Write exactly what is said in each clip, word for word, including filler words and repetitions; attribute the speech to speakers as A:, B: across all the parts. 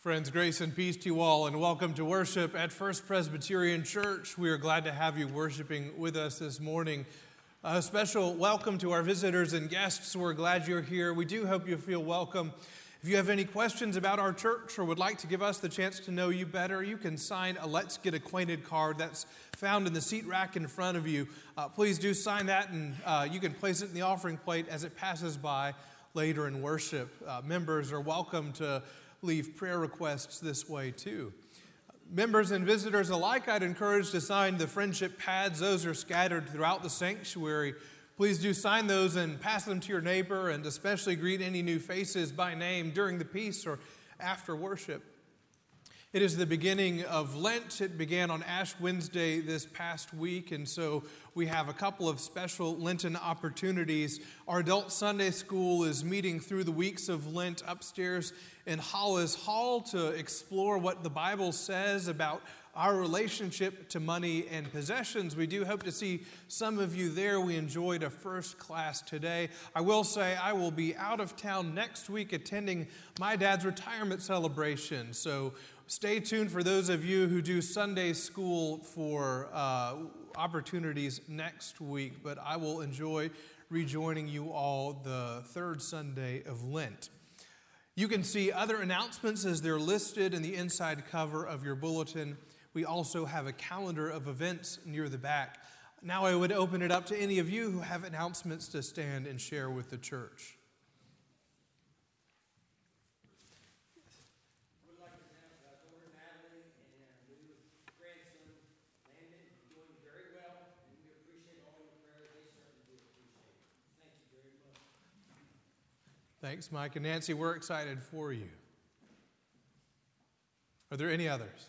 A: Friends, grace and peace to you all, and welcome to worship at First Presbyterian Church. We are glad to have you worshiping with us this morning. A special welcome to our visitors and guests. We're glad you're here. We do hope you feel welcome. If you have any questions about our church or would like to give us the chance to know you better, you can sign a Let's Get Acquainted card that's found in the seat rack in front of you. Uh, please do sign that, and uh, you can place it in the offering plate as it passes by later in worship. Uh, members are welcome to leave prayer requests this way too. Members and visitors alike, I'd encourage to sign the friendship pads. Those are scattered throughout the sanctuary. Please do sign those and pass them to your neighbor, and especially greet any new faces by name during the peace or after worship. It is the beginning of Lent. It began on Ash Wednesday this past week, and so we have a couple of special Lenten opportunities. Our adult Sunday school is meeting through the weeks of Lent upstairs in Hollis Hall to explore what the Bible says about our relationship to money and possessions. We do hope to see some of you there. We enjoyed a first class today. I will say I will be out of town next week attending my dad's retirement celebration, so stay tuned for those of you who do Sunday school for uh, opportunities next week, but I will enjoy rejoining you all the third Sunday of Lent. You can see other announcements as they're listed in the inside cover of your bulletin. We also have a calendar of events near the back. Now I would open it up to any of you who have announcements to stand and share with the church. Thanks, Mike and Nancy. We're excited for you. Are there any others?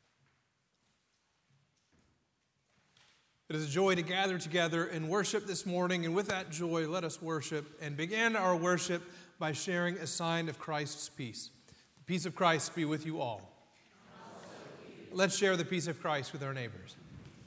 A: It is a joy to gather together and worship this morning, and with that joy, let us worship and begin our worship by sharing a sign of Christ's peace. The peace of Christ be with you all. Let's share the peace of Christ with our neighbors.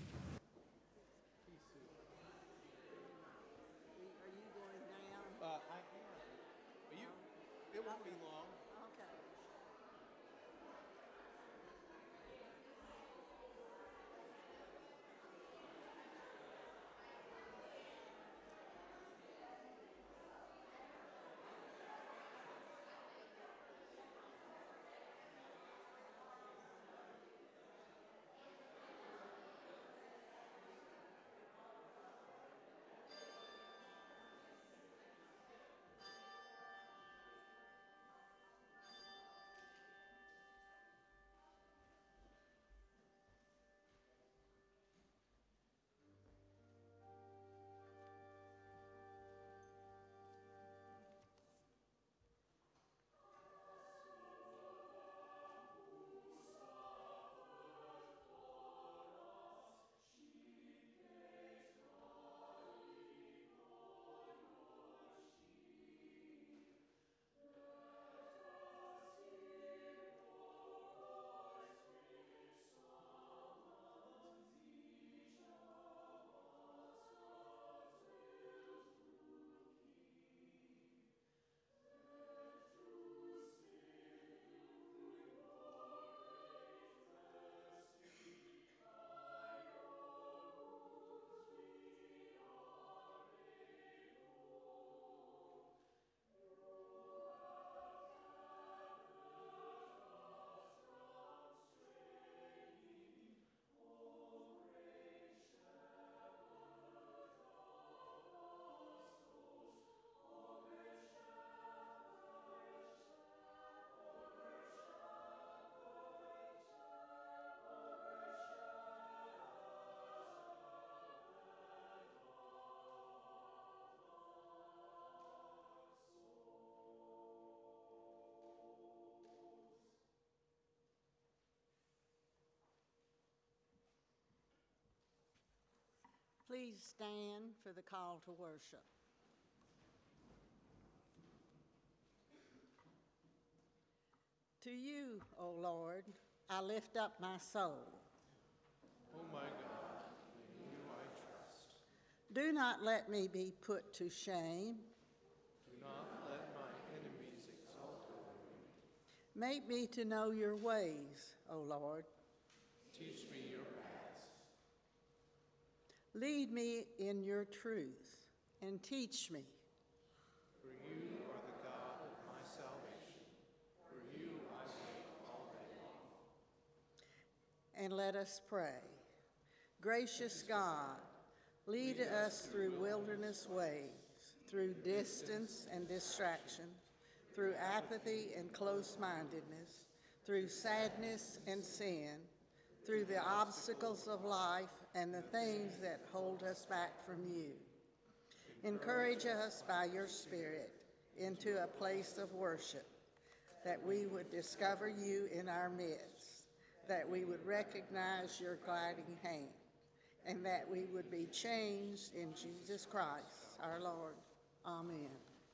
B: Please stand for the call to worship. To you, O Lord, I lift up my soul.
A: Oh my God, in you I trust.
B: Do not let me be put to shame.
A: Do not let my enemies exalt over me.
B: Make me to know your ways, O Lord.
A: Teach me your paths.
B: Lead me in your truth and teach me.
A: For you are the God of my salvation. For you I wait all day long.
B: And let us pray. Gracious God, lead us through wilderness ways, through distance and distraction, through apathy and close-mindedness, through sadness and sin, through the obstacles of life and the things that hold us back from you. Encourage us by your Spirit into a place of worship, that we would discover you in our midst, that we would recognize your guiding hand, and that we would be changed in Jesus Christ, our Lord. Amen.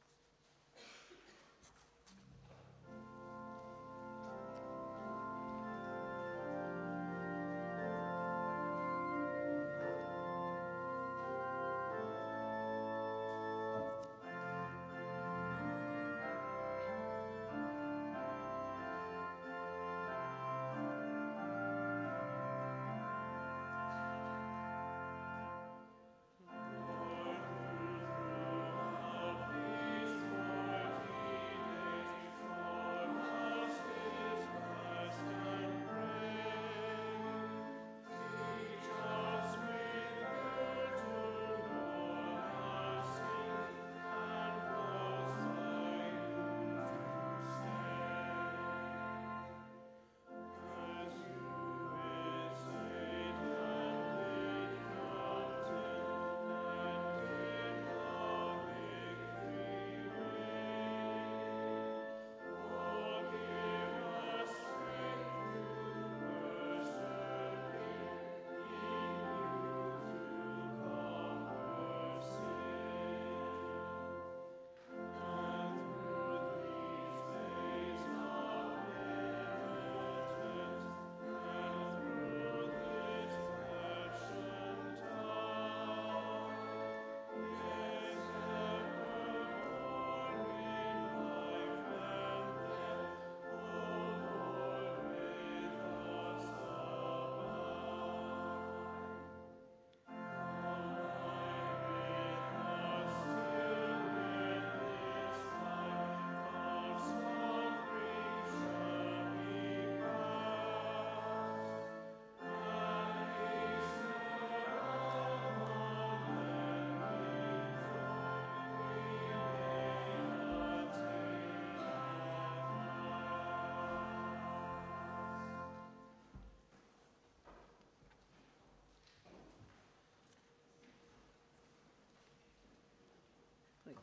B: Please.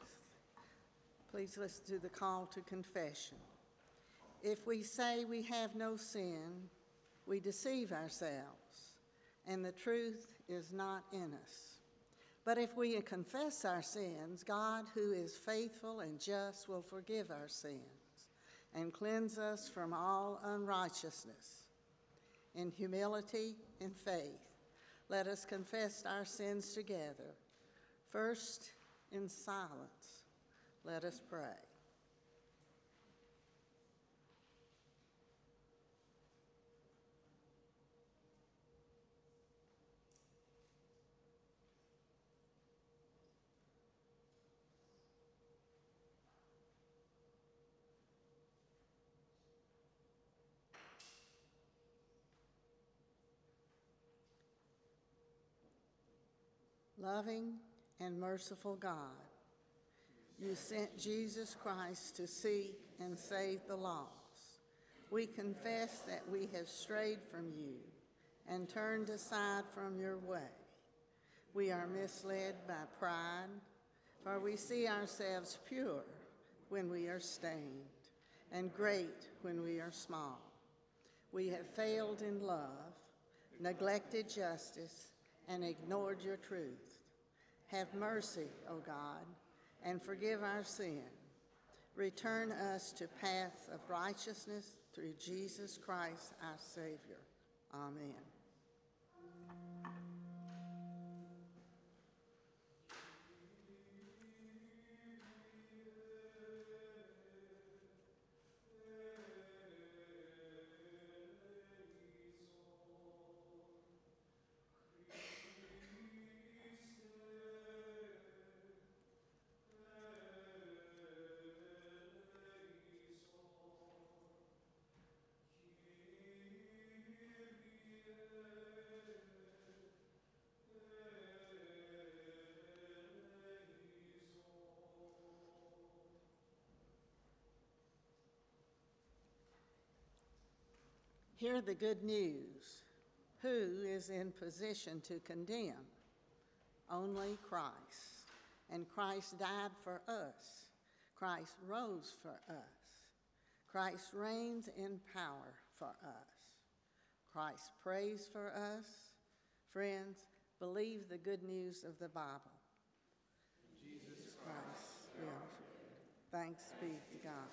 B: Please listen to the call to confession. If we say we have no sin, we deceive ourselves, and the truth is not in us. But if we confess our sins, God, who is faithful and just, will forgive our sins and cleanse us from all unrighteousness. In humility and faith, let us confess our sins together. First, in silence, let us pray. Loving and merciful God, you sent Jesus Christ to seek and save the lost. We confess that we have strayed from you and turned aside from your way. We are misled by pride, for we see ourselves pure when we are stained and great when we are small. We have failed in love, neglected justice, and ignored your truth. Have mercy, O God, and forgive our sin. Return us to paths of righteousness through Jesus Christ, our Savior. Amen. Hear the good news. Who is in position to condemn? Only Christ. And Christ died for us. Christ rose for us. Christ reigns in power for us. Christ prays for us. Friends, believe the good news of the Bible. Jesus Christ will. Thanks be to God.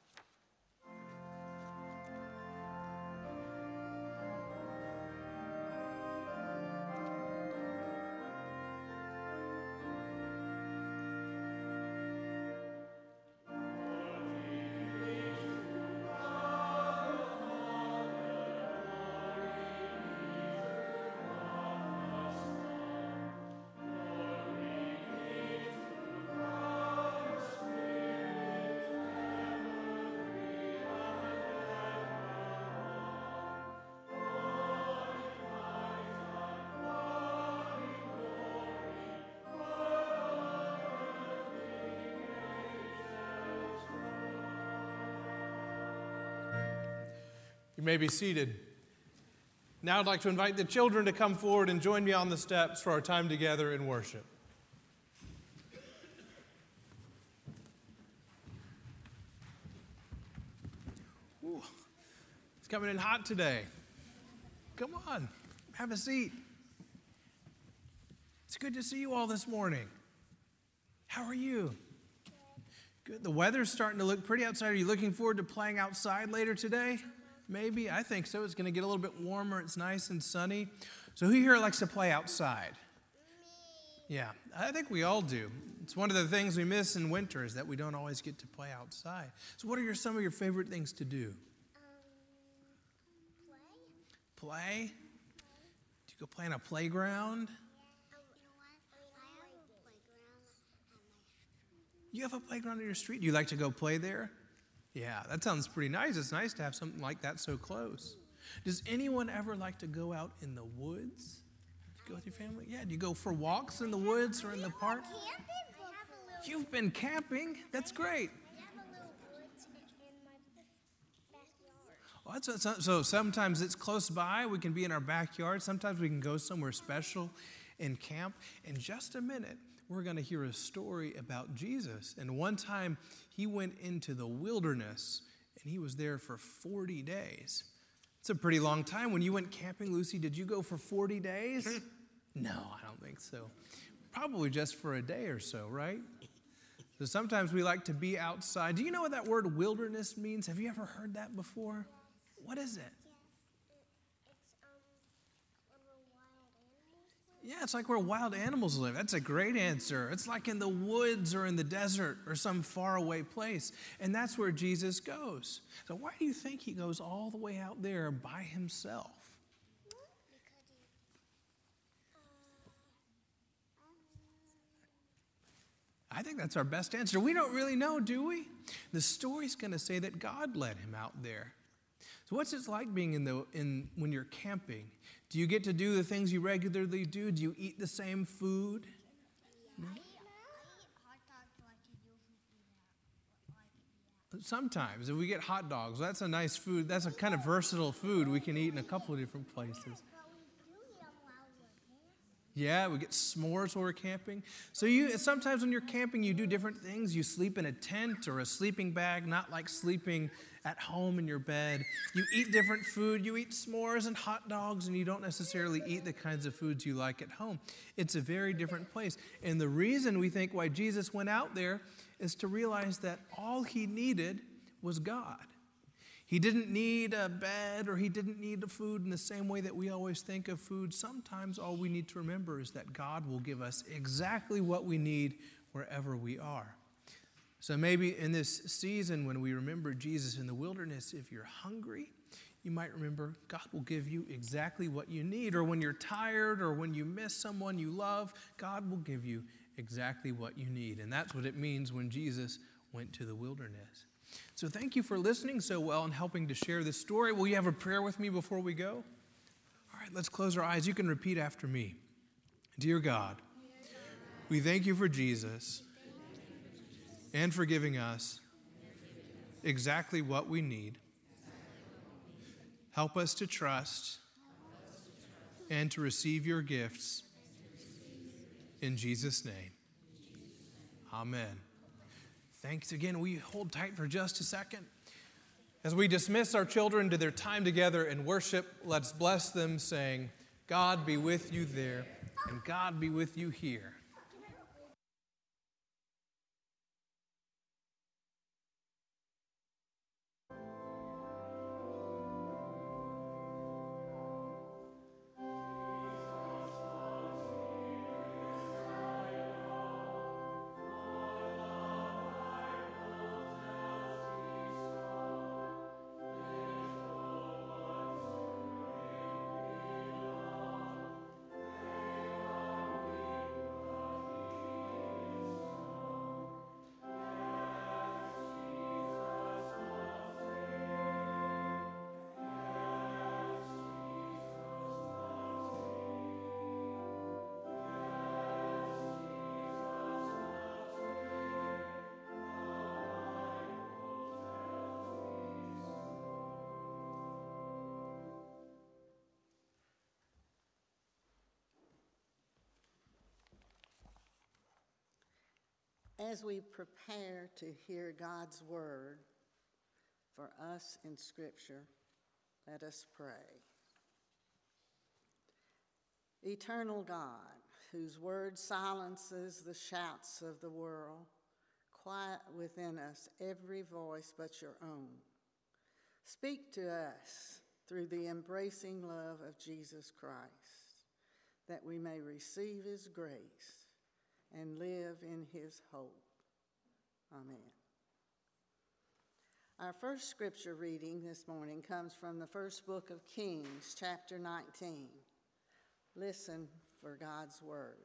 A: You may be seated. Now I'd like to invite the children to come forward and join me on the steps for our time together in worship. Ooh, it's coming in hot today. Come on, have a seat. It's good to see you all this morning. How are you? Good. The weather's starting to look pretty outside. Are you looking forward to playing outside later today? Maybe. I think so. It's going to get a little bit warmer. It's nice and sunny. So who here likes to play outside? Me. Yeah, I think we all do. It's one of the things we miss in winter is that we don't always get to play outside. So what are your, some of your favorite things to do?
C: Um, play.
A: Play? Do you go play on a playground?
C: Yeah. Oh, you know what? I have a playground on my street.
A: You have a playground on your street? Do you like to go play there? Yeah, that sounds pretty nice. It's nice to have something like that so close. Does anyone ever like to go out in the woods? Go with your family? Yeah, do you go for walks in the woods or in the park? You've been camping? That's great.
C: I have a little woods in my backyard.
A: Well, that's, that's, so sometimes it's close by. We can be in our backyard. Sometimes we can go somewhere special and camp. In just a minute, we're going to hear a story about Jesus. And one time he went into the wilderness and he was there for forty days. It's a pretty long time. When you went camping, Lucy, did you go for forty days? No, I don't think so. Probably just for a day or so, right? So sometimes we like to be outside. Do you know what that word wilderness means? Have you ever heard that before? What is it? Yeah, it's like where wild animals live. That's a great answer. It's like in the woods or in the desert or some faraway place. And that's where Jesus goes. So why do you think he goes all the way out there by himself? I think that's our best answer. We don't really know, do we? The story's going to say that God led him out there. So what's it like being in the in when you're camping? Do you get to do the things you regularly do? Do you eat the same food?
C: Yeah. No? I eat hot dogs like you do. Like, yeah.
A: Sometimes, if we get hot dogs, that's a nice food. That's a kind of versatile food we can eat in a couple of different places.
C: But we do eat them while we're camping.
A: Yeah, we get s'mores while we're camping. So you sometimes when you're camping, you do different things. You sleep in a tent or a sleeping bag, not like sleeping at home in your bed. You eat different food. You eat s'mores and hot dogs, and you don't necessarily eat the kinds of foods you like at home. It's a very different place. And the reason we think why Jesus went out there is to realize that all he needed was God. He didn't need a bed or he didn't need a food in the same way that we always think of food. Sometimes all we need to remember is that God will give us exactly what we need wherever we are. So maybe in this season when we remember Jesus in the wilderness, if you're hungry, you might remember God will give you exactly what you need. Or when you're tired or when you miss someone you love, God will give you exactly what you need. And that's what it means when Jesus went to the wilderness. So thank you for listening so well and helping to share this story. Will you have a prayer with me before we go? All right, let's close our eyes. You can repeat after me. Dear God, we thank you for Jesus and for giving us exactly what we need. Help us to trust and to receive your gifts. In Jesus' name, amen. Thanks again. We hold tight for just a second. As we dismiss our children to their time together in worship, let's bless them, saying, God be with you there, and God be with you here.
B: As we prepare to hear God's word for us in Scripture, let us pray. Eternal God, whose word silences the shouts of the world, quiet within us every voice but your own. Speak to us through the embracing love of Jesus Christ, that we may receive his grace and live in his hope. Amen. Our first scripture reading this morning comes from the first book of Kings, chapter nineteen. Listen for God's word.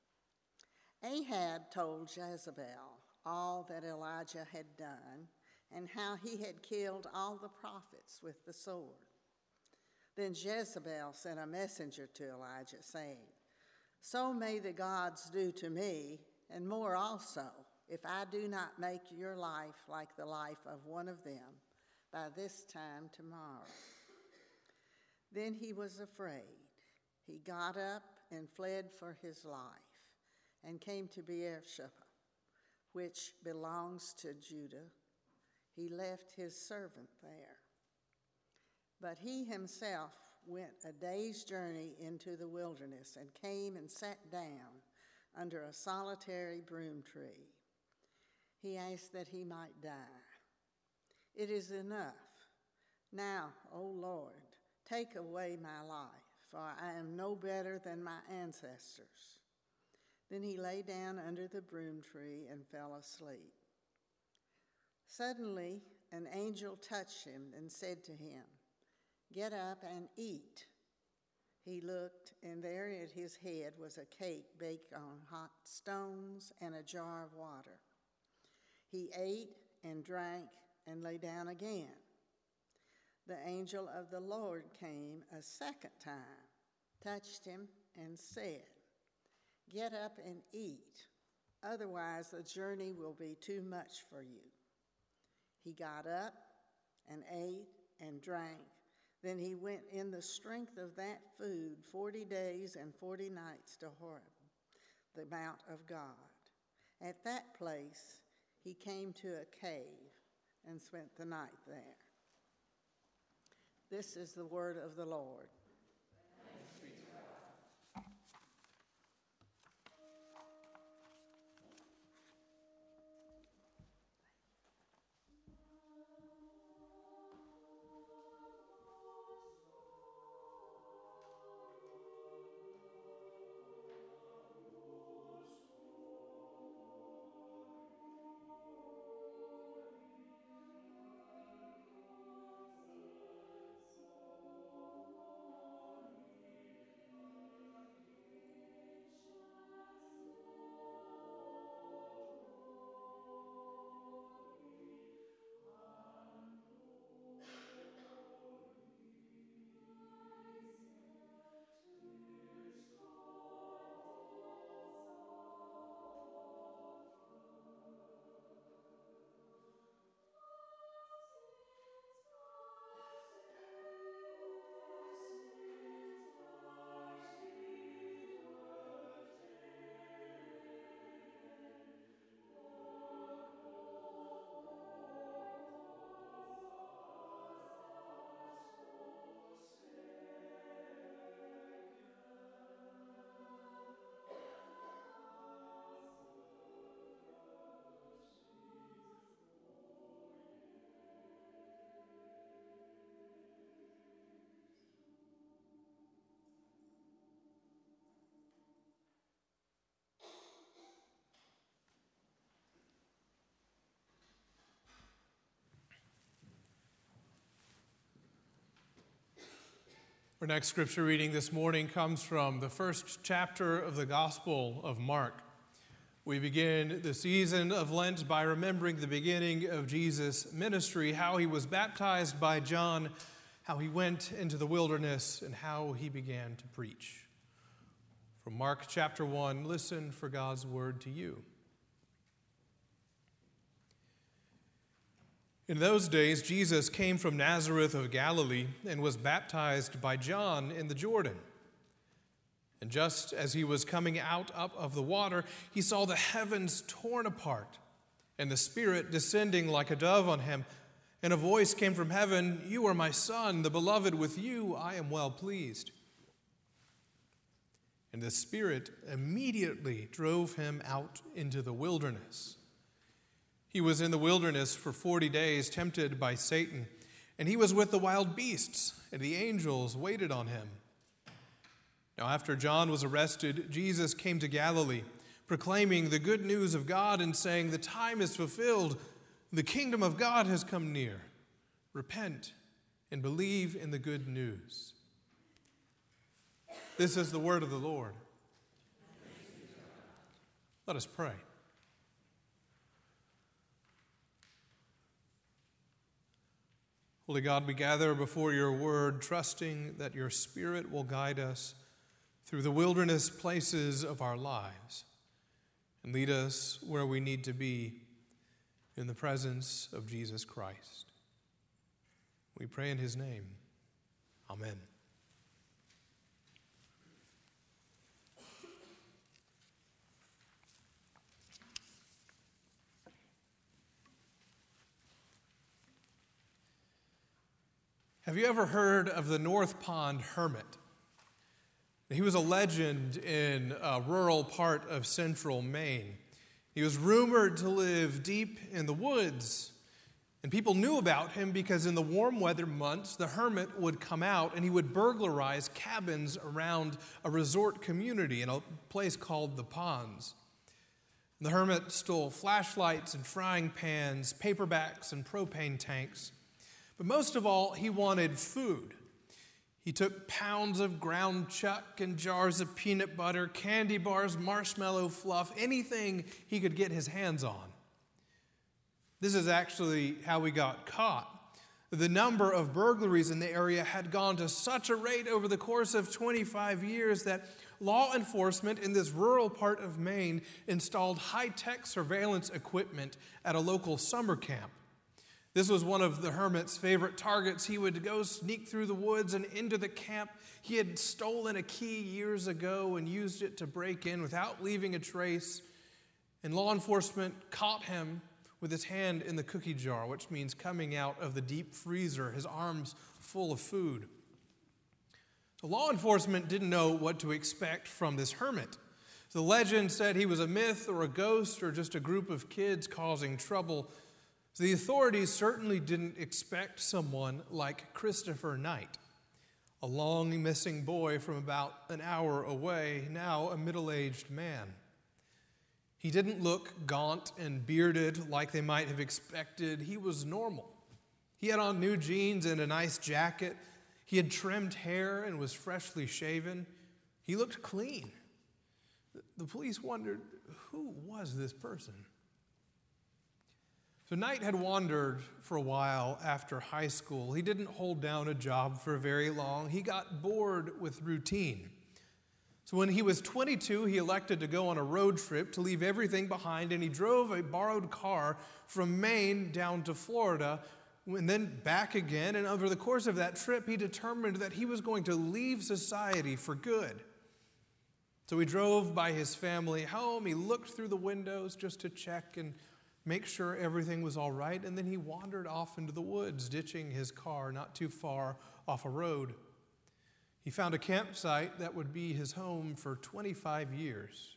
B: Ahab told Jezebel all that Elijah had done and how he had killed all the prophets with the sword. Then Jezebel sent a messenger to Elijah, saying, So may the gods do to me, and more also, if I do not make your life like the life of one of them by this time tomorrow. Then he was afraid. He got up and fled for his life, and came to Beersheba, which belongs to Judah. He left his servant there. But he himself went a day's journey into the wilderness and came and sat down under a solitary broom tree. He asked that he might die. It is enough. Now, O Lord, take away my life, for I am no better than my ancestors. Then he lay down under the broom tree and fell asleep. Suddenly, an angel touched him and said to him, Get up and eat. He looked, and there at his head was a cake baked on hot stones and a jar of water. He ate and drank and lay down again. The angel of the Lord came a second time, touched him, and said, Get up and eat, otherwise the journey will be too much for you. He got up and ate and drank. Then he went in the strength of that food forty days and forty nights to Horeb, the mount of God. At that place he came to a cave and spent the night there. This is the word of the Lord.
A: Our next scripture reading this morning comes from the first chapter of the Gospel of Mark. We begin the season of Lent by remembering the beginning of Jesus' ministry, how he was baptized by John, how he went into the wilderness, and how he began to preach. From Mark chapter one, listen for God's word to you. In those days, Jesus came from Nazareth of Galilee and was baptized by John in the Jordan. And just as he was coming out up of the water, he saw the heavens torn apart and the Spirit descending like a dove on him. And a voice came from heaven, "You are my Son, the beloved. With you I am well pleased." And the Spirit immediately drove him out into the wilderness. He was in the wilderness for forty days, tempted by Satan, and he was with the wild beasts, and the angels waited on him. Now, after John was arrested, Jesus came to Galilee, proclaiming the good news of God and saying, "The time is fulfilled, the kingdom of God has come near. Repent and believe in the good news." This is the word of the Lord. Let us pray. Holy God, we gather before your word, trusting that your Spirit will guide us through the wilderness places of our lives and lead us where we need to be in the presence of Jesus Christ. We pray in his name. Amen. Have you ever heard of the North Pond Hermit? He was a legend in a rural part of central Maine. He was rumored to live deep in the woods, and people knew about him because in the warm weather months, the hermit would come out and he would burglarize cabins around a resort community in a place called the Ponds. And the hermit stole flashlights and frying pans, paperbacks and propane tanks. But most of all, he wanted food. He took pounds of ground chuck and jars of peanut butter, candy bars, marshmallow fluff, anything he could get his hands on. This is actually how he got caught. The number of burglaries in the area had gone to such a rate over the course of twenty-five years that law enforcement in this rural part of Maine installed high-tech surveillance equipment at a local summer camp. This was one of the hermit's favorite targets. He would go sneak through the woods and into the camp. He had stolen a key years ago and used it to break in without leaving a trace. And law enforcement caught him with his hand in the cookie jar, which means coming out of the deep freezer, his arms full of food. So law enforcement didn't know what to expect from this hermit. The legend said he was a myth or a ghost or just a group of kids causing trouble. So the authorities certainly didn't expect someone like Christopher Knight, a long missing boy from about an hour away, now a middle-aged man. He didn't look gaunt and bearded like they might have expected. He was normal. He had on new jeans and a nice jacket. He had trimmed hair and was freshly shaven. He looked clean. The police wondered, who was this person? So Knight had wandered for a while after high school. He didn't hold down a job for very long. He got bored with routine. So when he was twenty-two, he elected to go on a road trip to leave everything behind, and he drove a borrowed car from Maine down to Florida and then back again. And over the course of that trip, he determined that he was going to leave society for good. So he drove by his family home. He looked through the windows just to check and make sure everything was all right, and then he wandered off into the woods, ditching his car not too far off a road. He found a campsite that would be his home for twenty-five years.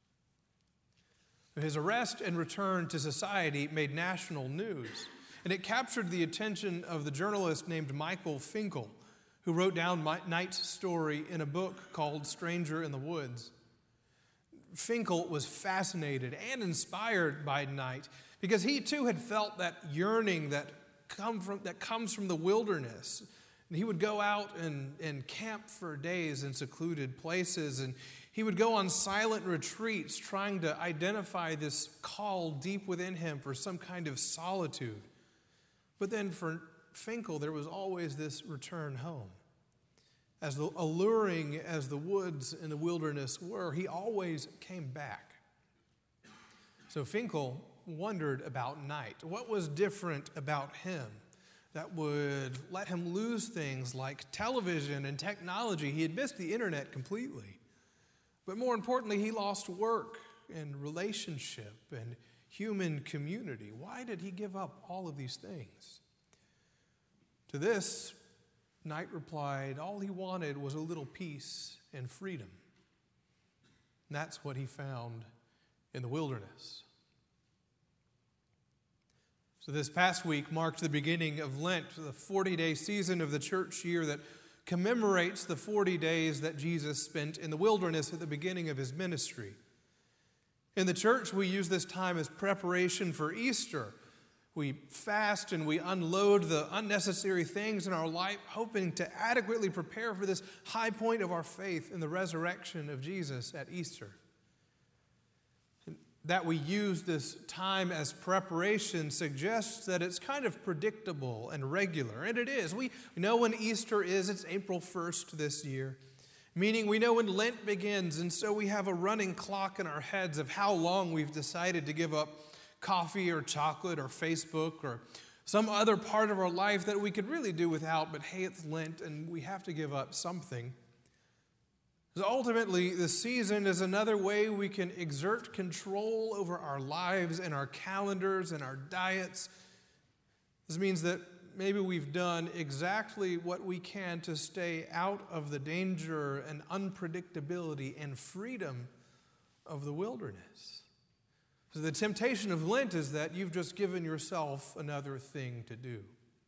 A: His arrest and return to society made national news, and it captured the attention of the journalist named Michael Finkel, who wrote down Knight's story in a book called Stranger in the Woods. Finkel was fascinated and inspired by Knight because he too had felt that yearning that come from that comes from the wilderness, And he would go out and, and camp for days in secluded places, and he would go on silent retreats trying to identify this call deep within him for some kind of solitude. But then for Finkel, there was always this return home. As alluring as the woods in the wilderness were, he always came back. So Finkel wondered about night. What was different about him that would let him lose things like television and technology? He had missed the internet completely. But more importantly, he lost work and relationship and human community. Why did he give up all of these things? To this, Knight replied, all he wanted was a little peace and freedom. And that's what he found in the wilderness. So this past week marked the beginning of Lent, the forty-day season of the church year that commemorates the forty days that Jesus spent in the wilderness at the beginning of his ministry. In the church, we use this time as preparation for Easter. We fast and we unload the unnecessary things in our life, hoping to adequately prepare for this high point of our faith in the resurrection of Jesus at Easter. That we use this time as preparation suggests that it's kind of predictable and regular, and it is. We know when Easter is. It's April first this year, meaning we know when Lent begins, and so we have a running clock in our heads of how long we've decided to give up coffee or chocolate or Facebook or some other part of our life that we could really do without, but hey, it's Lent, and we have to give up something. So ultimately, the season is another way we can exert control over our lives and our calendars and our diets. This means that maybe we've done exactly what we can to stay out of the danger and unpredictability and freedom of the wilderness. So the temptation of Lent is that you've just given yourself another thing to do.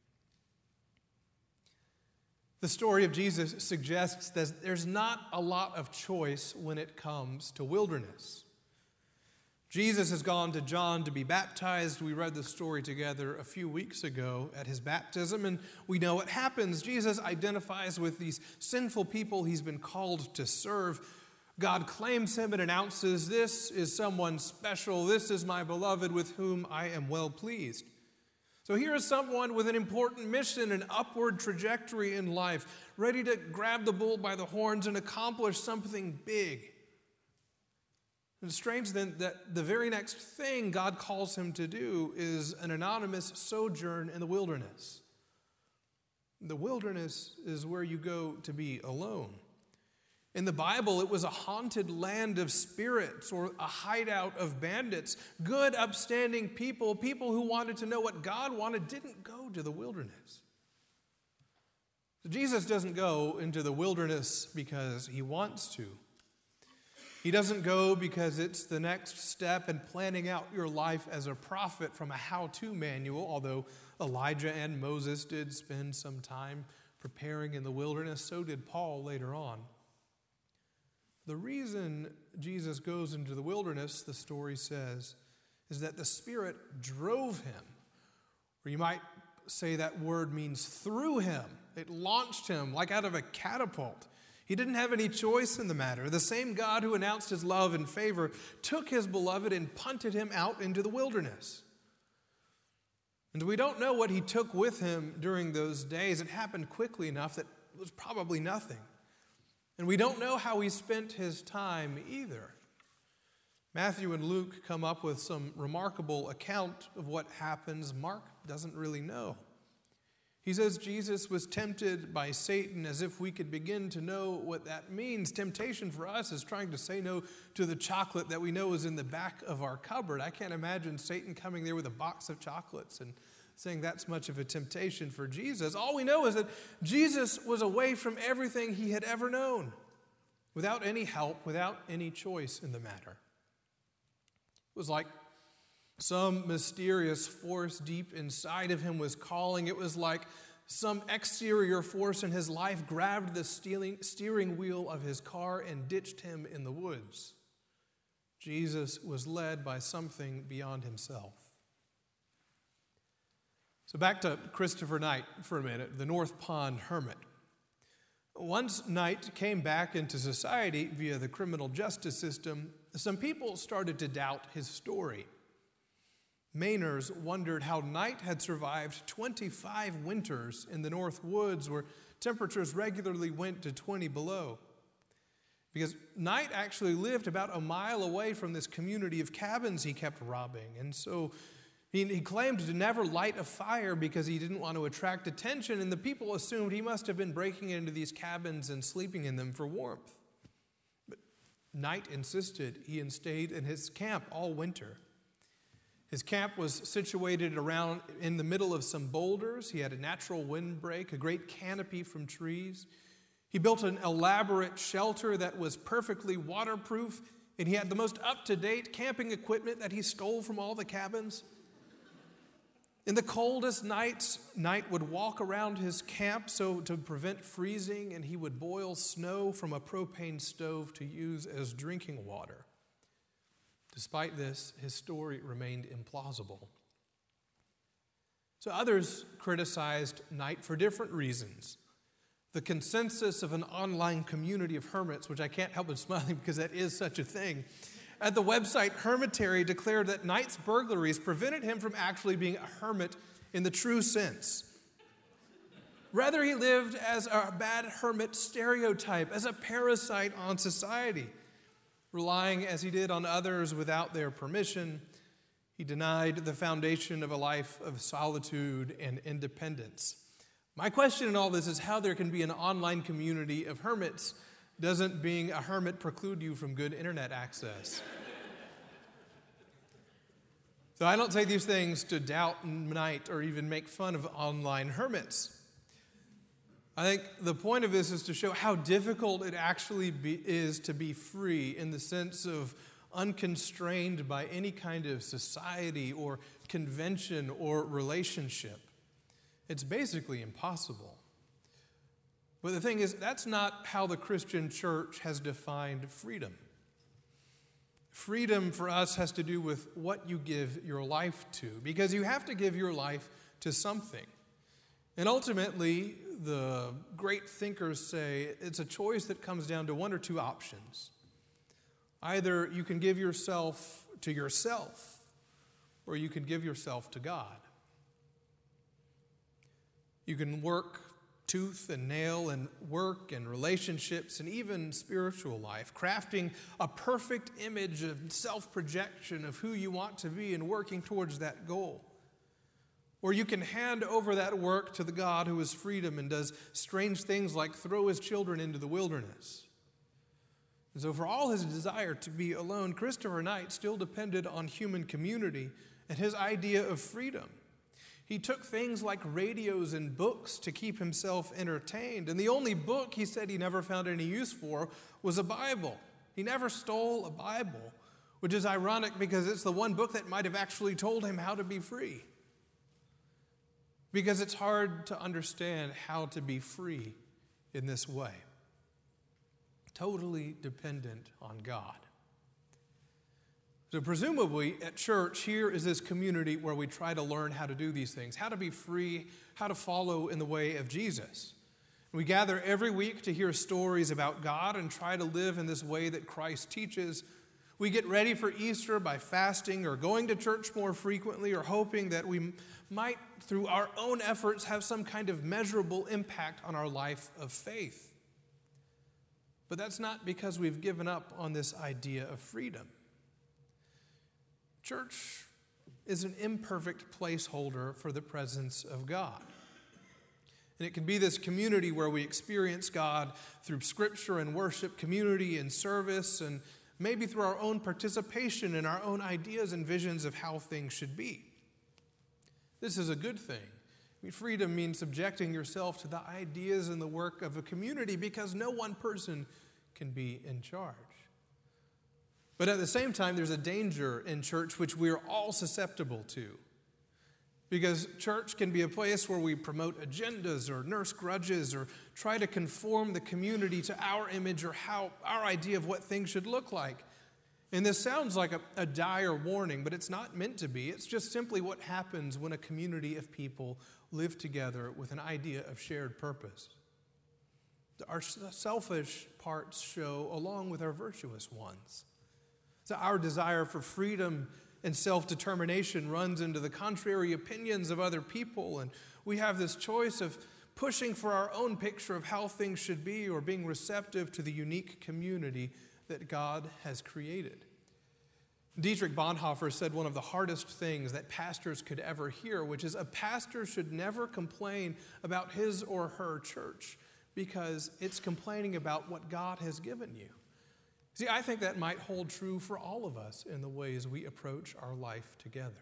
A: The story of Jesus suggests that there's not a lot of choice when it comes to wilderness. Jesus has gone to John to be baptized. We read the story together a few weeks ago at his baptism, and we know what happens. Jesus identifies with these sinful people he's been called to serve. God claims him and announces, "This is someone special. This is my beloved with whom I am well pleased." So here is someone with an important mission, an upward trajectory in life, ready to grab the bull by the horns and accomplish something big. And it's strange then that the very next thing God calls him to do is an anonymous sojourn in the wilderness. The wilderness is where you go to be alone. In the Bible, it was a haunted land of spirits or a hideout of bandits. Good, upstanding people, people who wanted to know what God wanted, didn't go to the wilderness. So Jesus doesn't go into the wilderness because he wants to. He doesn't go because it's the next step in planning out your life as a prophet from a how-to manual, although Elijah and Moses did spend some time preparing in the wilderness. So did Paul later on. The reason Jesus goes into the wilderness, the story says, is that the Spirit drove him. Or you might say that word means threw him. It launched him like out of a catapult. He didn't have any choice in the matter. The same God who announced his love and favor took his beloved and punted him out into the wilderness. And we don't know what he took with him during those days. It happened quickly enough that it was probably nothing. And we don't know how he spent his time either. Matthew and Luke come up with some remarkable account of what happens. Mark doesn't really know. He says Jesus was tempted by Satan, as if we could begin to know what that means. Temptation for us is trying to say no to the chocolate that we know is in the back of our cupboard. I can't imagine Satan coming there with a box of chocolates and saying that's much of a temptation for Jesus. All we know is that Jesus was away from everything he had ever known, without any help, without any choice in the matter. It was like some mysterious force deep inside of him was calling. It was like some exterior force in his life grabbed the steering wheel of his car and ditched him in the woods. Jesus was led by something beyond himself. So back to Christopher Knight for a minute, the North Pond hermit. Once Knight came back into society via the criminal justice system, some people started to doubt his story. Mainers wondered how Knight had survived twenty-five winters in the North Woods where temperatures regularly went to twenty below. Because Knight actually lived about a mile away from this community of cabins he kept robbing. And so he, he claimed to never light a fire because he didn't want to attract attention, and the people assumed he must have been breaking into these cabins and sleeping in them for warmth. But Knight insisted he stayed in his camp all winter. His camp was situated around in the middle of some boulders. He had a natural windbreak, a great canopy from trees. He built an elaborate shelter that was perfectly waterproof, and he had the most up-to-date camping equipment that he stole from all the cabins. In the coldest nights, Knight would walk around his camp so to prevent freezing, and he would boil snow from a propane stove to use as drinking water. Despite this, his story remained implausible. So others criticized Knight for different reasons. The consensus of an online community of hermits, which I can't help but smiling because that is such a thing, at the website Hermitary declared that Knight's burglaries prevented him from actually being a hermit in the true sense. Rather, he lived as a bad hermit stereotype, as a parasite on society. Relying as he did on others without their permission, he denied the foundation of a life of solitude and independence. My question in all this is how there can be an online community of hermits. Doesn't being a hermit preclude you from good internet access? So I don't say these things to doubt Knight or even make fun of online hermits. I think the point of this is to show how difficult it actually be, is to be free in the sense of unconstrained by any kind of society or convention or relationship. It's basically impossible. But the thing is, that's not how the Christian church has defined freedom. Freedom for us has to do with what you give your life to, because you have to give your life to something. And ultimately, the great thinkers say it's a choice that comes down to one or two options. Either you can give yourself to yourself, or you can give yourself to God. You can work tooth and nail and work and relationships and even spiritual life, crafting a perfect image of self-projection of who you want to be and working towards that goal. Or you can hand over that work to the God who is freedom and does strange things like throw his children into the wilderness. And so for all his desire to be alone, Christopher Knight still depended on human community and his idea of freedom. He took things like radios and books to keep himself entertained. And the only book he said he never found any use for was a Bible. He never stole a Bible, which is ironic because it's the one book that might have actually told him how to be free. Because it's hard to understand how to be free in this way. Totally dependent on God. So presumably at church, here is this community where we try to learn how to do these things, how to be free, how to follow in the way of Jesus. We gather every week to hear stories about God and try to live in this way that Christ teaches. We get ready for Easter by fasting or going to church more frequently or hoping that we might, through our own efforts, have some kind of measurable impact on our life of faith. But that's not because we've given up on this idea of freedom. Church is an imperfect placeholder for the presence of God. And it can be this community where we experience God through scripture and worship, community and service, and maybe through our own participation in our own ideas and visions of how things should be. This is a good thing. I mean, freedom means subjecting yourself to the ideas and the work of a community because no one person can be in charge. But at the same time, there's a danger in church which we are all susceptible to. Because church can be a place where we promote agendas or nurse grudges or try to conform the community to our image or how our idea of what things should look like. And this sounds like a, a dire warning, but it's not meant to be. It's just simply what happens when a community of people live together with an idea of shared purpose. Our selfish parts show along with our virtuous ones. So our desire for freedom and self-determination runs into the contrary opinions of other people, and we have this choice of pushing for our own picture of how things should be or being receptive to the unique community that God has created. Dietrich Bonhoeffer said one of the hardest things that pastors could ever hear, which is a pastor should never complain about his or her church because it's complaining about what God has given you. See, I think that might hold true for all of us in the ways we approach our life together.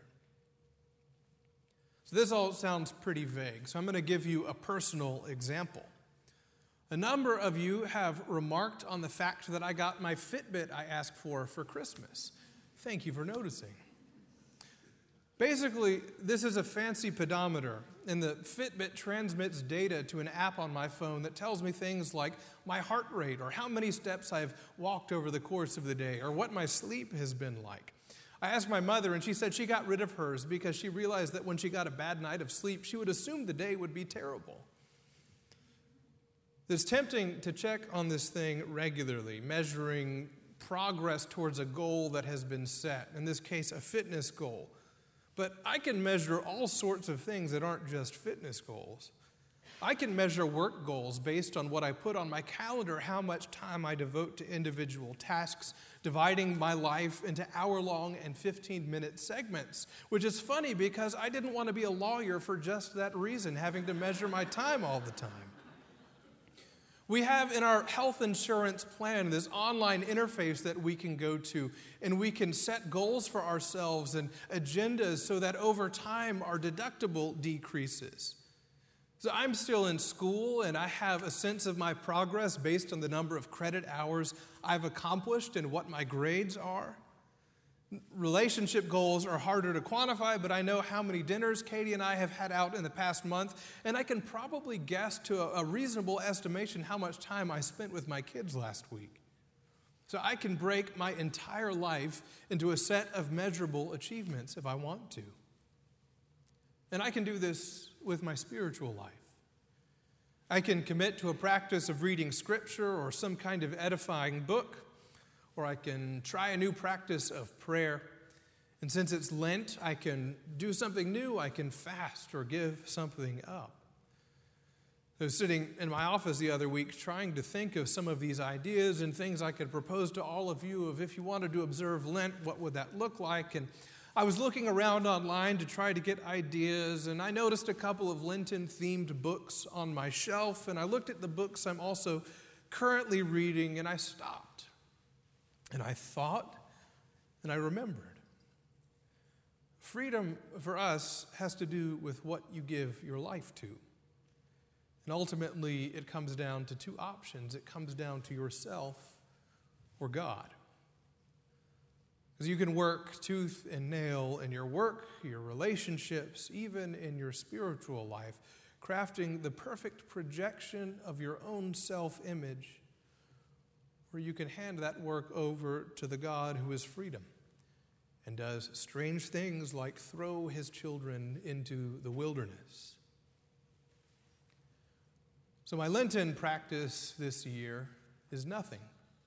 A: So this all sounds pretty vague, so I'm going to give you a personal example. A number of you have remarked on the fact that I got my Fitbit I asked for for Christmas. Thank you for noticing. Basically, this is a fancy pedometer, and the Fitbit transmits data to an app on my phone that tells me things like my heart rate or how many steps I've walked over the course of the day or what my sleep has been like. I asked my mother, and she said she got rid of hers because she realized that when she got a bad night of sleep, she would assume the day would be terrible. It's tempting to check on this thing regularly, measuring progress towards a goal that has been set, in this case, a fitness goal. But I can measure all sorts of things that aren't just fitness goals. I can measure work goals based on what I put on my calendar, how much time I devote to individual tasks, dividing my life into hour-long and fifteen-minute segments, which is funny because I didn't want to be a lawyer for just that reason, having to measure my time all the time. We have in our health insurance plan this online interface that we can go to, and we can set goals for ourselves and agendas so that over time our deductible decreases. So I'm still in school, and I have a sense of my progress based on the number of credit hours I've accomplished and what my grades are. Relationship goals are harder to quantify, but I know how many dinners Katie and I have had out in the past month, and I can probably guess to a, a reasonable estimation how much time I spent with my kids last week. So I can break my entire life into a set of measurable achievements if I want to. And I can do this with my spiritual life. I can commit to a practice of reading scripture or some kind of edifying book, or I can try a new practice of prayer. And since it's Lent, I can do something new. I can fast or give something up. I was sitting in my office the other week trying to think of some of these ideas and things I could propose to all of you of if you wanted to observe Lent, what would that look like? And I was looking around online to try to get ideas, and I noticed a couple of Lenten-themed books on my shelf, and I looked at the books I'm also currently reading, and I stopped. And I thought, and I remembered. Freedom for us has to do with what you give your life to. And ultimately, it comes down to two options. It comes down to yourself or God. Because you can work tooth and nail in your work, your relationships, even in your spiritual life, crafting the perfect projection of your own self-image, or you can hand that work over to the God who is freedom and does strange things like throw his children into the wilderness. So my Lenten practice this year is nothing.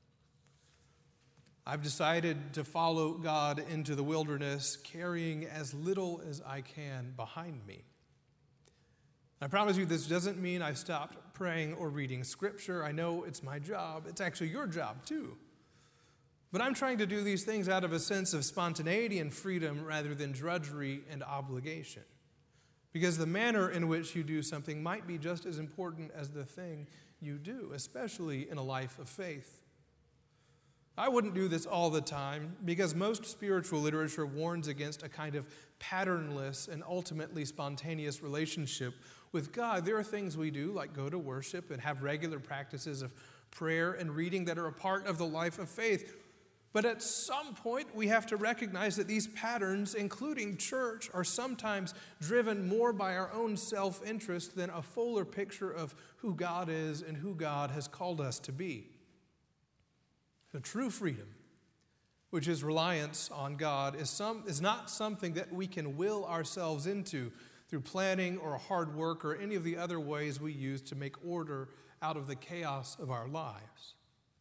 A: I've decided to follow God into the wilderness, carrying as little as I can behind me. I promise you this doesn't mean I've stopped praying or reading scripture. I know it's my job. It's actually your job too. But I'm trying to do these things out of a sense of spontaneity and freedom rather than drudgery and obligation. Because the manner in which you do something might be just as important as the thing you do, especially in a life of faith. I wouldn't do this all the time because most spiritual literature warns against a kind of patternless and ultimately spontaneous relationship with God. There are things we do, like go to worship and have regular practices of prayer and reading that are a part of the life of faith. But at some point, we have to recognize that these patterns, including church, are sometimes driven more by our own self-interest than a fuller picture of who God is and who God has called us to be. The true freedom which is reliance on God, is, some, is not something that we can will ourselves into through planning or hard work or any of the other ways we use to make order out of the chaos of our lives.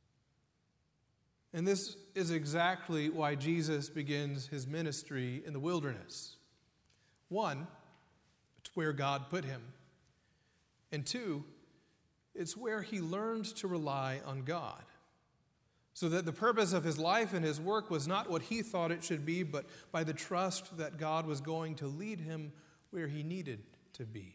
A: And this is exactly why Jesus begins his ministry in the wilderness. One, it's where God put him. And two, it's where he learned to rely on God. So that the purpose of his life and his work was not what he thought it should be, but by the trust that God was going to lead him where he needed to be.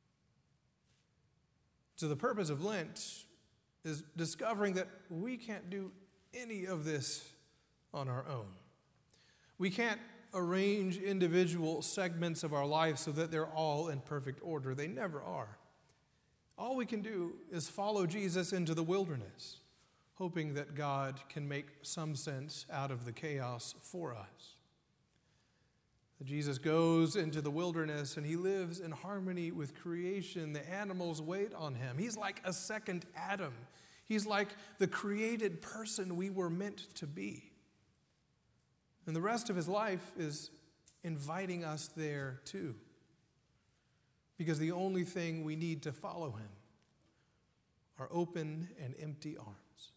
A: So the purpose of Lent is discovering that we can't do any of this on our own. We can't arrange individual segments of our life so that they're all in perfect order. They never are. All we can do is follow Jesus into the wilderness, hoping that God can make some sense out of the chaos for us. Jesus goes into the wilderness and he lives in harmony with creation. The animals wait on him. He's like a second Adam. He's like the created person we were meant to be. And the rest of his life is inviting us there too. Because the only thing we need to follow him are open and empty arms.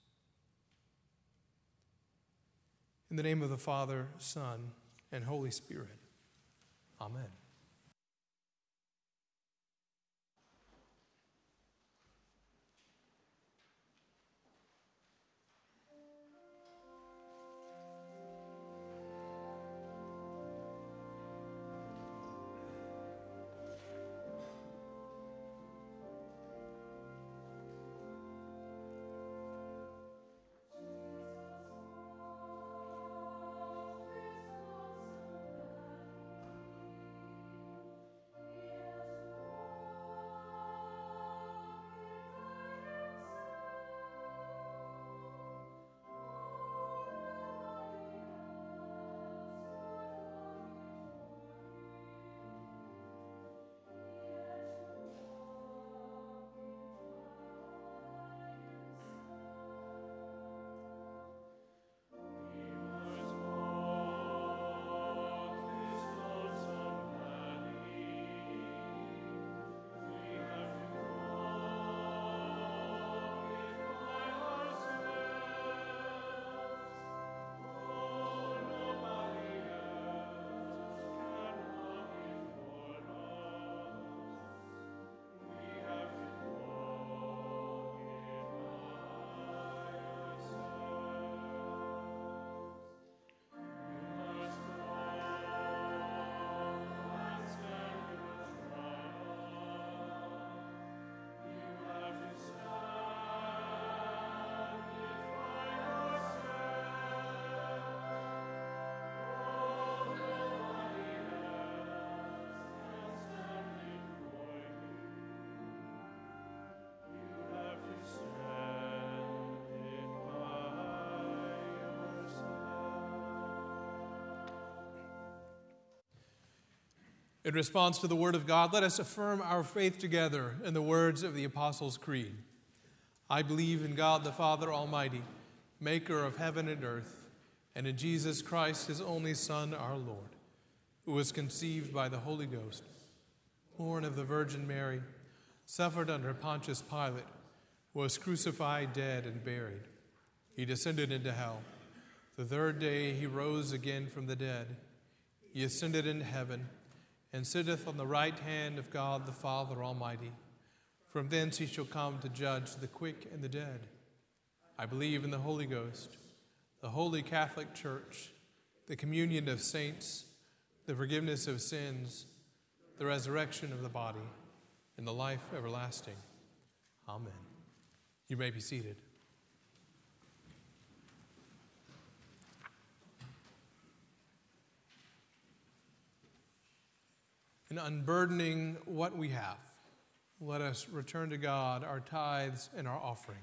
A: In the name of the Father, Son, and Holy Spirit. Amen. In response to the word of God, let us affirm our faith together in the words of the Apostles' Creed. I believe in God the Father Almighty, maker of heaven and earth, and in Jesus Christ, his only Son, our Lord, who was conceived by the Holy Ghost, born of the Virgin Mary, suffered under Pontius Pilate, was crucified, dead, and buried. He descended into hell. The third day he rose again from the dead. He ascended into heaven, and sitteth on the right hand of God the Father Almighty. From thence he shall come to judge the quick and the dead. I believe in the Holy Ghost, the holy Catholic Church, the communion of saints, the forgiveness of sins, the resurrection of the body, and the life everlasting. Amen. You may be seated. In unburdening what we have, let us return to God our tithes and our offerings.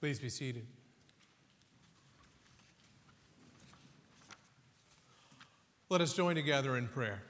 A: Please be seated. Let us join together in prayer.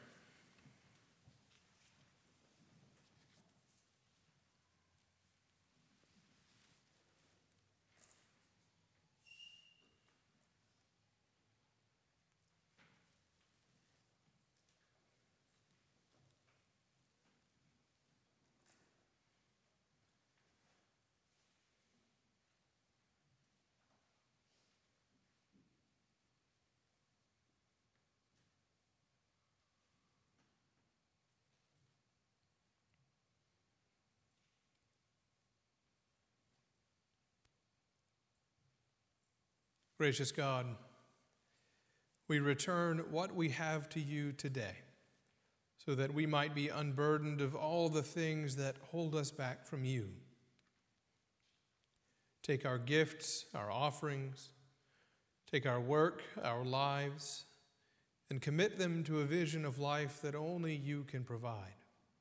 A: Gracious God, we return what we have to you today, so that we might be unburdened of all the things that hold us back from you. Take our gifts, our offerings, take our work, our lives, and commit them to a vision of life that only you can provide.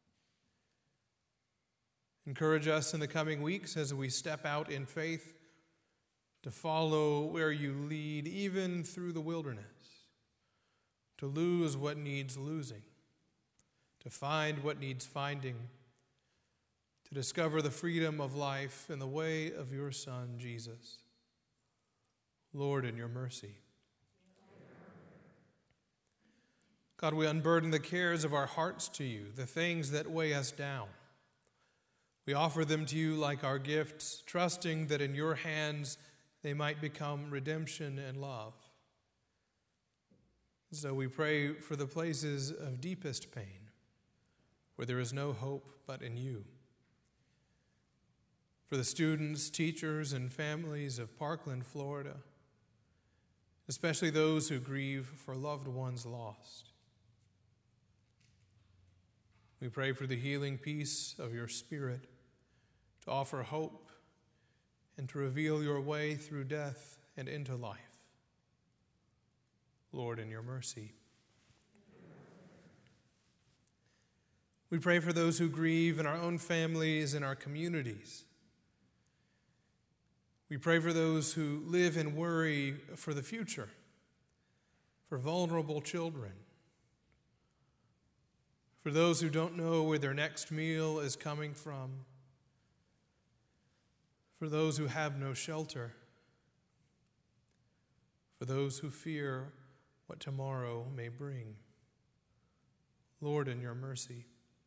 A: Encourage us in the coming weeks as we step out in faith to follow where you lead, even through the wilderness, to lose what needs losing, to find what needs finding, to discover the freedom of life in the way of your Son, Jesus. Lord, in your mercy. God, we unburden the cares of our hearts to you, the things that weigh us down. We offer them to you like our gifts, trusting that in your hands they might become redemption and love. So we pray for the places of deepest pain, where there is no hope but in you. For the students, teachers, and families of Parkland, Florida, especially those who grieve for loved ones lost. We pray for the healing peace of your Spirit to offer hope and to reveal your way through death and into life. Lord, in your mercy. We pray for those who grieve in our own families and our communities. We pray for those who live in worry for the future, for vulnerable children, for those who don't know where their next meal is coming from, for those who have no shelter, for those who fear what tomorrow may bring. Lord, in your mercy.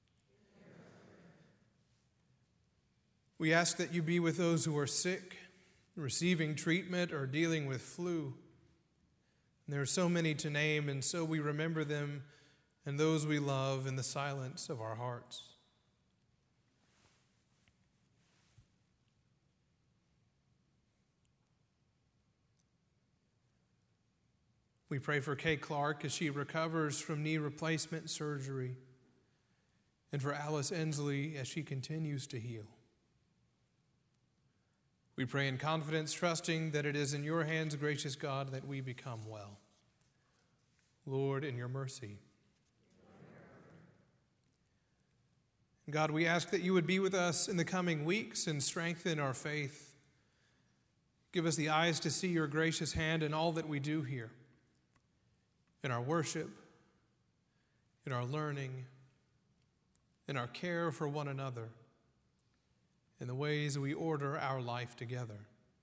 A: We ask that you be with those who are sick, receiving treatment, or dealing with flu. And there are so many to name, and so we remember them and those we love in the silence of our hearts. We pray for Kay Clark as she recovers from knee replacement surgery, and for Alice Ensley as she continues to heal. We pray in confidence, trusting that it is in your hands, gracious God, that we become well. Lord, in your mercy. God, we ask that you would be with us in the coming weeks and strengthen our faith. Give us the eyes to see your gracious hand in all that we do here, in our worship, in our learning, in our care for one another, in the ways we order our life together.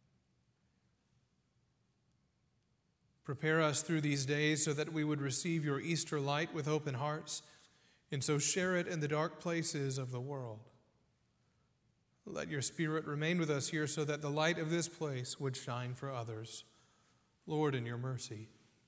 A: Prepare us through these days so that we would receive your Easter light with open hearts, and so share it in the dark places of the world. Let your Spirit remain with us here so that the light of this place would shine for others. Lord, in your mercy.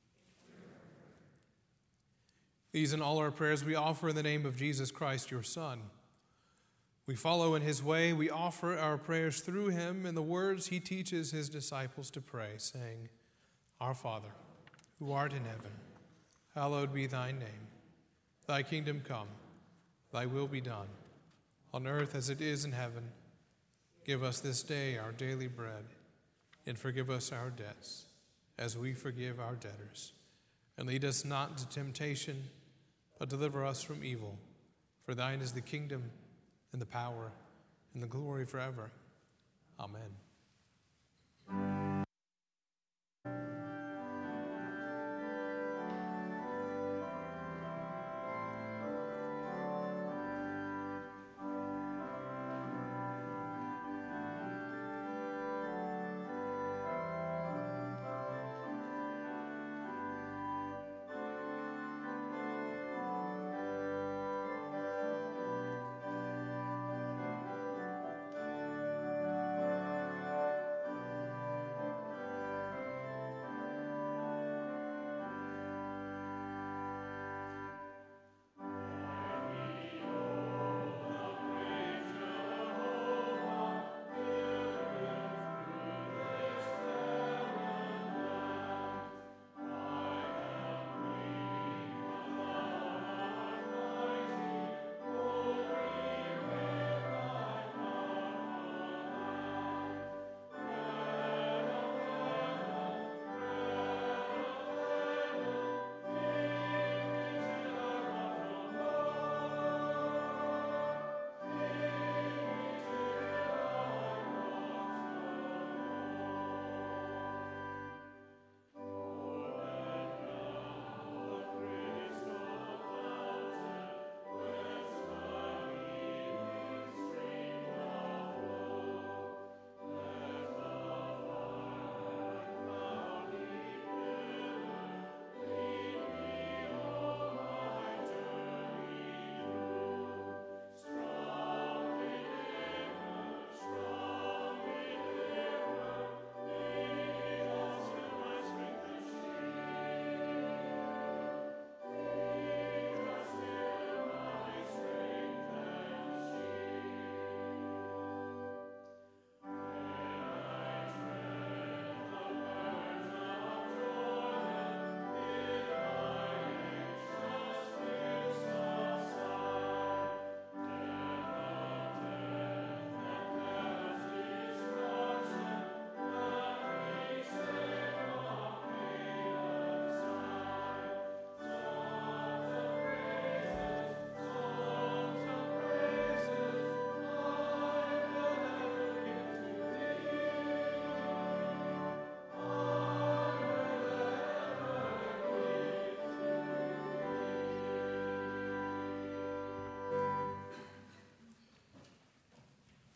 A: These and all our prayers we offer in the name of Jesus Christ, your Son. We follow in his way. We offer our prayers through him in the words he teaches his disciples to pray, saying, Our Father, who art in heaven, hallowed be thy name. Thy kingdom come, thy will be done, on earth as it is in heaven. Give us this day our daily bread, and forgive us our debts, as we forgive our debtors. And lead us not into temptation, but deliver us from evil. For thine is the kingdom, and the power, and the glory forever. Amen.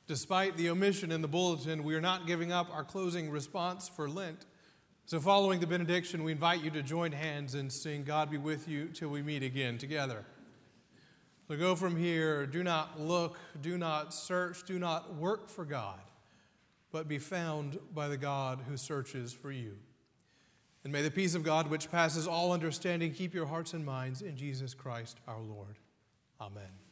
A: Despite the omission in the bulletin, we are not giving up our closing response for Lent. So following the benediction, we invite you to join hands and sing God Be With You till we meet again together. So go from here, do not look, do not search, do not work for God, but be found by the God who searches for you. And may the peace of God, which passes all understanding, keep your hearts and minds in Jesus Christ our Lord. Amen.